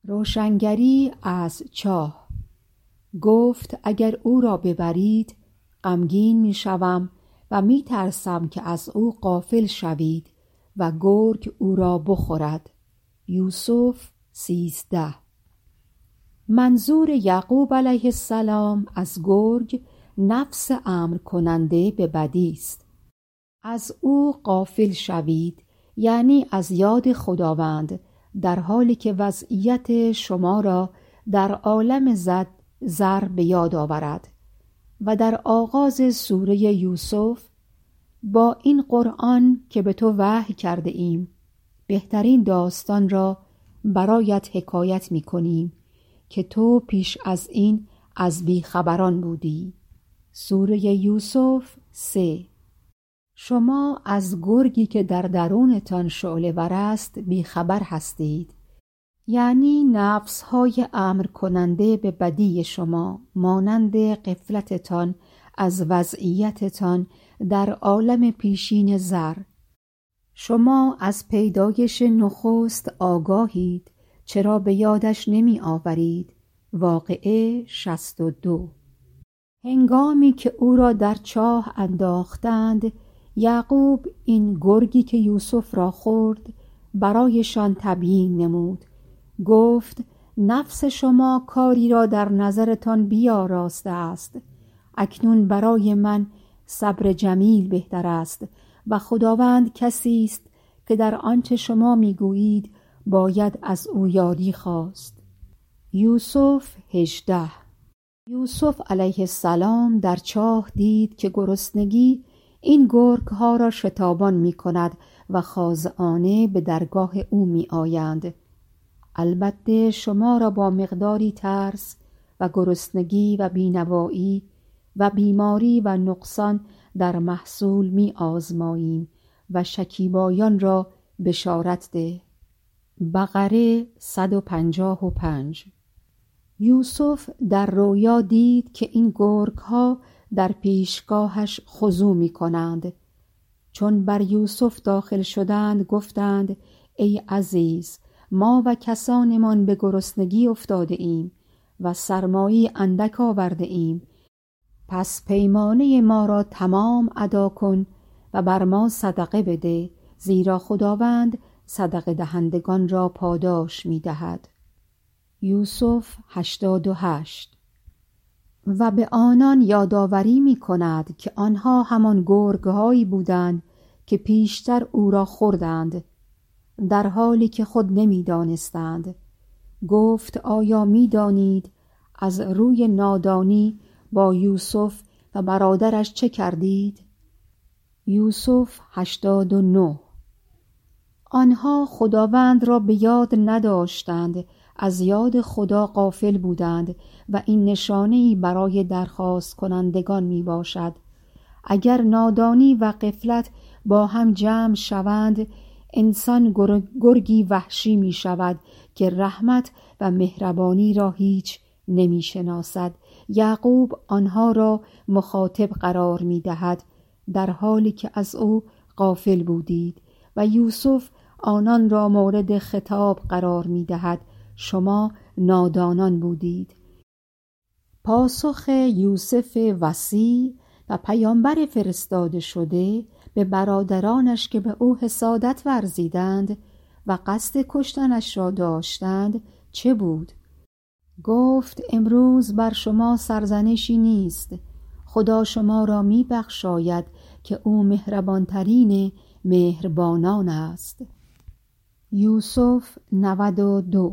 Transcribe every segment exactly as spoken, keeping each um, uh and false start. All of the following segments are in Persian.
روشنگری از چاه. گفت اگر او را ببرید غمگین می شوم و می ترسم که از او غافل شوید و گرگ او را بخورد. یوسف سیزده. منظور یعقوب علیه السلام از گرگ نفس امر کننده به بدی است. از او غافل شوید یعنی از یاد خداوند، در حالی که وضعیت شما را در عالم زد زر به یاد آورد. و در آغاز سوره یوسف با این قرآن که به تو وحی کرده ایم بهترین داستان را برایت حکایت می کنیم که تو پیش از این از بیخبران بودی. سوره یوسف سه. شما از گرگی که در درونتان شعله ور است بیخبر هستید، یعنی نفسهای امر کننده به بدی شما مانند غفلتتان از وضعیتتان در عالم پیشین زر. شما از پیدایش نخست آگاهید، چرا به یادش نمی آورید؟ واقعه شصت و دو. هنگامی که او را در چاه انداختند، یعقوب این گرگی که یوسف را خورد برایشان تبیین نمود. گفت نفس شما کاری را در نظرتان بیاراسته است. اکنون برای من صبر جمیل بهتر است و خداوند کسی است که در آنچه شما میگویید باید از او یاری خواست. یوسف هجده. یوسف علیه السلام در چاه دید که گرسنگی این گرگ ها را شتابان می کند و خاضعانه به درگاه او می آیند. البته شما را با مقداری ترس و گرسنگی و بینوایی و بیماری و نقصان در محصول می آزماییم و شکیبایان را بشارت ده. بقره صد و پنجاه و پنج. یوسف در رویا دید که این گرگ ها در پیشگاهش خضوع می کنند. چون بر یوسف داخل شدند گفتند ای عزیز، ما و کسانمان به گرسنگی افتاده ایم و سرمایی اندک آورده ایم، پس پیمانه ما را تمام ادا کن و بر ما صدقه بده، زیرا خداوند صدقه دهندگان را پاداش می دهد. یوسف هشتاد و هشت. و به آنان یادآوری می کند که آنها همان گرگ‌هایی بودند که پیشتر او را خوردند، در حالی که خود نمی دانستند. گفت آیا می دانید از روی نادانی با یوسف و برادرش چه کردید؟ یوسف هشتاد و نه. آنها خداوند را به یاد نداشتند، از یاد خدا غافل بودند و این نشانه‌ای برای درخواست کنندگان می باشد. اگر نادانی و غفلت با هم جمع شوند، انسان گرگی وحشی می شود که رحمت و مهربانی را هیچ نمی شناسد. یعقوب آنها را مخاطب قرار می دهد در حالی که از او غافل بودید، و یوسف آنان را مورد خطاب قرار می دهد شما نادانان بودید. پاسخ یوسف وصی و پیامبر فرستاده شده به برادرانش که به او حسادت ورزیدند و قصد کشتنش را داشتند چه بود؟ گفت امروز بر شما سرزنشی نیست، خدا شما را می بخشاید که او مهربانترین مهربانان است. یوسف نود و دو.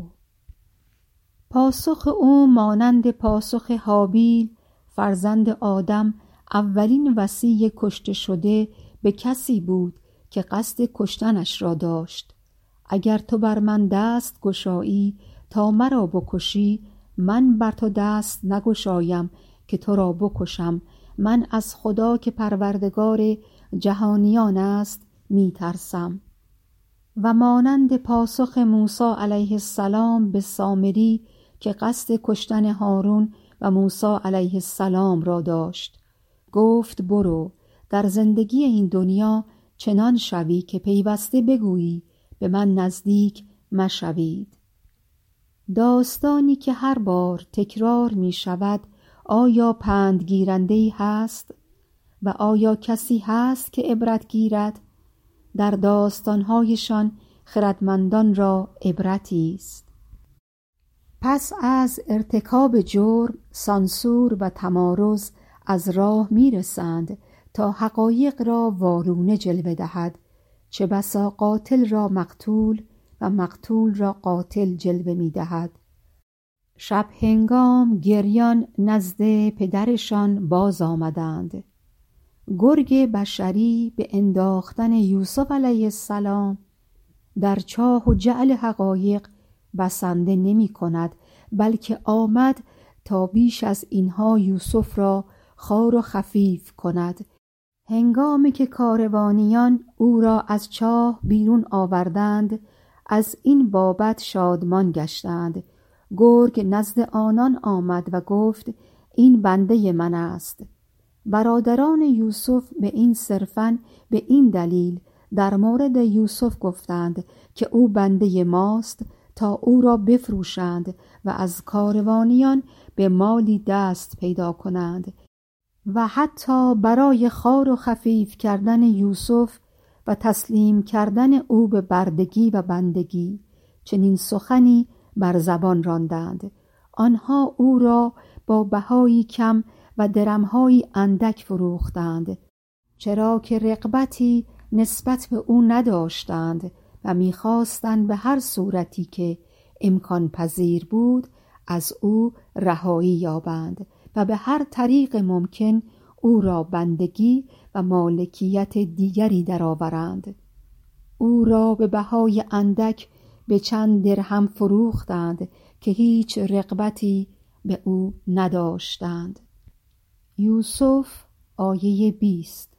پاسخ او مانند پاسخ هابیل فرزند آدم اولین وصی کشته شده به کسی بود که قصد کشتنش را داشت. اگر تو بر من دست گشایی تا مرا بکشی، من بر تو دست نگشایم که تو را بکشم. من از خدا که پروردگار جهانیان است می ترسم. و مانند پاسخ موسی علیه السلام به سامری که قصد کشتن هارون و موسی علیه السلام را داشت. گفت برو در زندگی این دنیا چنان شوی که پیوسته بگویی به من نزدیک مشوید. داستانی که هر بار تکرار می شود آیا پندگیرنده‌ای هست و آیا کسی هست که عبرت گیرد؟ در داستانهایشان خردمندان را عبرتی است. پس از ارتکاب جرم، سانسور و تمارض از راه می رسند تا حقایق را وارونه جلوه دهد، چه بسا قاتل را مقتول و مقتول را قاتل جلوه می دهد. شب هنگام گریان نزد پدرشان باز آمدند. گرگ بشری به انداختن یوسف علیه السلام در چاه و جعل حقایق بسنده نمی کند، بلکه آمد تا بیش از اینها یوسف را خوار و خفیف کند. هنگامی که کاروانیان او را از چاه بیرون آوردند، از این بابت شادمان گشتند. گرگ نزد آنان آمد و گفت این بنده من است. برادران یوسف به این صرفاً به این دلیل در مورد یوسف گفتند که او بنده ماست تا او را بفروشند و از کاروانیان به مالی دست پیدا کنند و حتی برای خوار و خفیف کردن یوسف و تسلیم کردن او به بردگی و بندگی چنین سخنی بر زبان راندند. آنها او را با بهایی کم و درمهایی اندک فروختند، چرا که رغبتی نسبت به او نداشتند و می‌خواستند به هر صورتی که امکان پذیر بود از او رهایی یابند و به هر طریق ممکن او را بندگی و مالکیت دیگری درآورند. او را به بهای اندک به چند درهم فروختند که هیچ رغبتی به او نداشتند. یوسف آیه بیست.